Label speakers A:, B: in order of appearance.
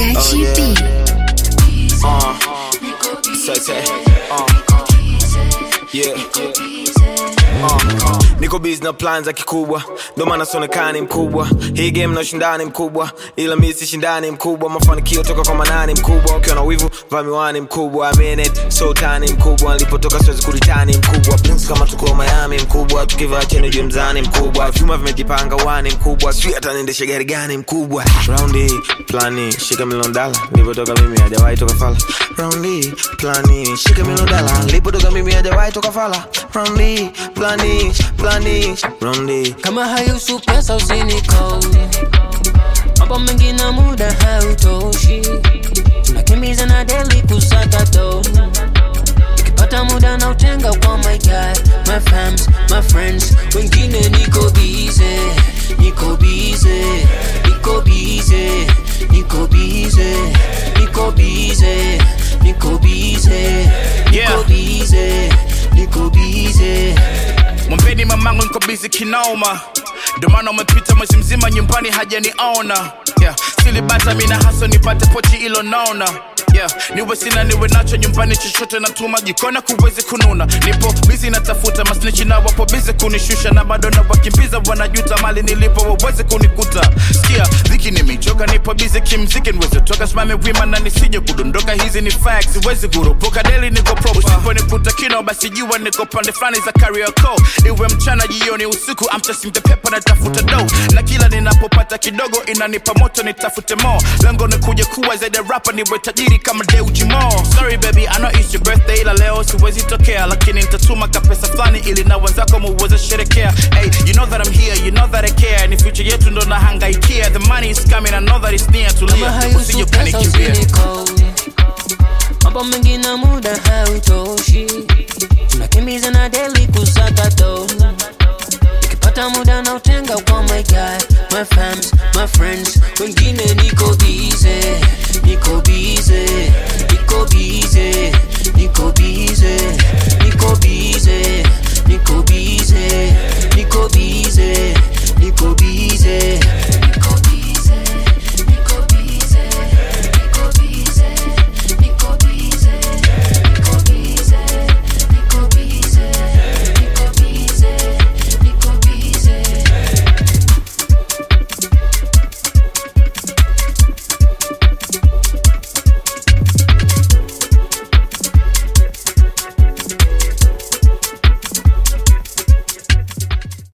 A: Catchy B.
B: Niko busy na plans za kikubwa, ndo maana sonekani mkubwa. Hii game na ushindani mkubwa, ila mimi si shindani mkubwa. Mafanikio toka kwa manani mkubwa, ukiwa na wivu vaa miwani mkubwa. I mean it, so tani mkubwa, nilipotoka siwezi kuritani mkubwa. Prince kama tuko Miami mkubwa, tukivaa cheni juu mzani mkubwa. Vyuma vimejipanga wani mkubwa, sijui hata niendeshe gari gani mkubwa. Roundi, plani, shika $1,000,000, nilipotoka mimi hajawahi toka fala. Roundi, plani, shika $1,000,000, nilipotoka mimi hajawahi toka fala. Roundi, plani, Roundi.
C: Kama hayusu pesa usiniko, mambo mengi na muda hautoshi. Tunakimbiza na daily kusaka do. Nikipata muda na utenga kwa my guy, my fams, my friends. Wengine niko busy, niko busy, niko busy, niko busy, niko busy, niko busy, niko busy, niko busy.
D: Mwambeni mamangu niko busy kinoma, ndo maana umepita mwezi mzima nyumbani hajaniona. Silibata mina haso nipate pochi ilo naona. Niwe sina niwe nacho nyumbani chochote natuma jikona kuwezi kununa. Nipo busy natafuta masnichi na wapo busy kunishusha, na bado na wakimbiza wanajuta mali nilipo waweze kunikuta. Sikia dhiki nimechoka, nipo busy kimziki niweze toka simame wima na nisije kudondoka. Hizi ni facts siwezi kuropoka, daily niko proper. Usipo nikuta kino basi jua niko pande flani za karaoke. Iwe mchana jioni usiku I'm chasing the paper na tafuta dough. Na kila ninapopata kidogo inanipa moto nitafute more. Lengo ni kuja kuwa zaidi rapper niwe tajiri kama Deuji Mo. Sorry baby, I know it's your birthday ila leo siwezi tokea, lakini nitatuma kapesa flani ili na wenzako muweze sherekea. Hey, you know that I'm here, you know that I care. Ni future yetu ndo nahangaikia. The money is coming, I know that it's near. Tulia, usije kunikimbia.
C: Mambo mengi na muda hautoshi. Tunakimbiza na daily kusaka do. Nikipata muda na utenga kwa my guy, my fams, my friends. Wengine niko busy, niko busy, niko busy, niko busy, niko busy, niko busy,